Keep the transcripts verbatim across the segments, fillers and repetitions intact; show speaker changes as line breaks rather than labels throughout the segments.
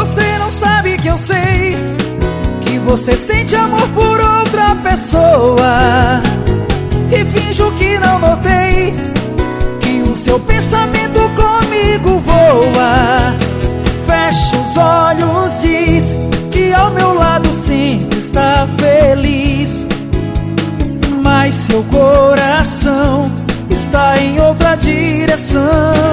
Você não sabe que eu sei que você sente amor por outra pessoa, e finjo que não notei que o seu pensamento comigo voa. Fecha os olhos, diz que ao meu lado sempre está feliz, mas seu coração está em outra direção.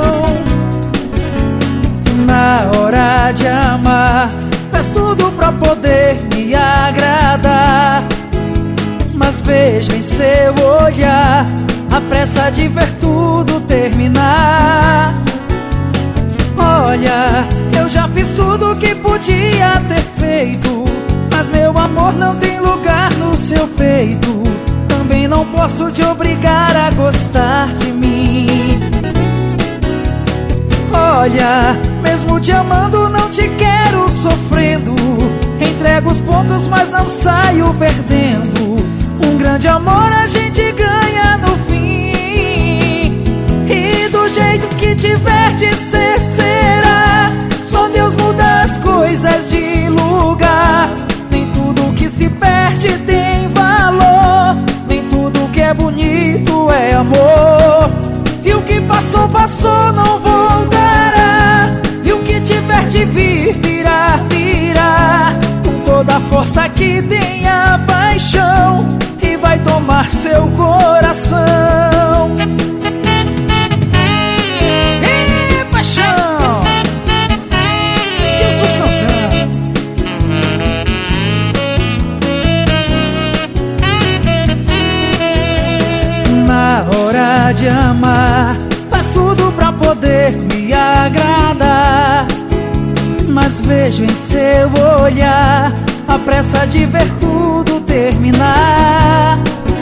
Na hora de amar, faz tudo pra poder me agradar, mas vejo em seu olhar a pressa de ver tudo terminar. Olha, eu já fiz tudo que podia ter feito, mas meu amor não tem lugar no seu peito. Também não posso te obrigar a gostar de mim. Olha, mesmo te amando não te quero sofrendo. Entrego os pontos, mas não saio perdendo. Um grande amor a gente ganha no fim, e do jeito que tiver de ser, será. Só Deus muda as coisas de lugar. Nem tudo que se perde tem valor, nem tudo que é bonito é amor. E o que passou, passou, não voltará. E o que tiver de vir, virá, virá. Com toda a força que tem a paixão, e vai tomar seu coração. Ê, paixão! Eu sou Santana. Na hora de amar, faz tudo pra poder me agradar, mas vejo em seu olhar a pressa de ver tudo terminar.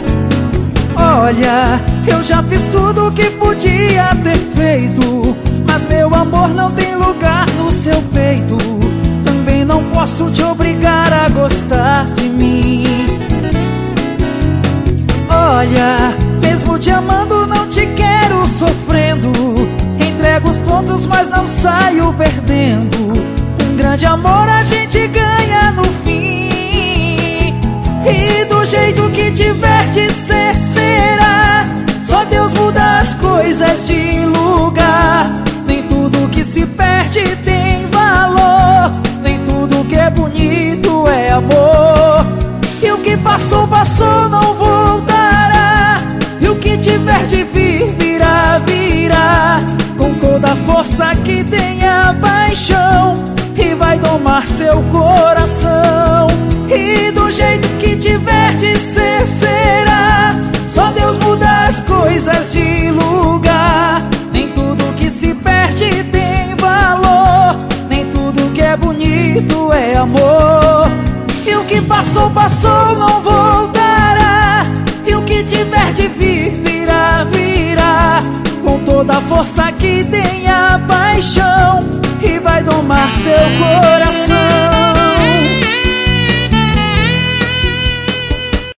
Olha, eu já fiz tudo que podia ter feito, mas meu amor não tem lugar no seu peito. Também não posso te obrigar a gostar de mim. Olha, mesmo te amando não te quero sofrendo. Entrego os pontos, mas não saio perdendo. Um grande amor a gente ganha no fim, e do jeito que tiver de ser, será. Só Deus muda as coisas de lugar. Nem tudo que se perde tem valor, nem tudo que é bonito é amor. E o que passou, passou, não voltará. E o que tiver de vir, virá, virá. Com toda a força que tem a paixão, e vai domar seu coração. E do jeito que tiver de ser, será. Só Deus muda as coisas de lugar. Nem tudo que se perde tem valor, nem tudo que é bonito é amor. E o que passou, passou, não voltará. E o que tiver de vir, virá, virá. Com toda a força que tem a paixão, e vai domar seu coração.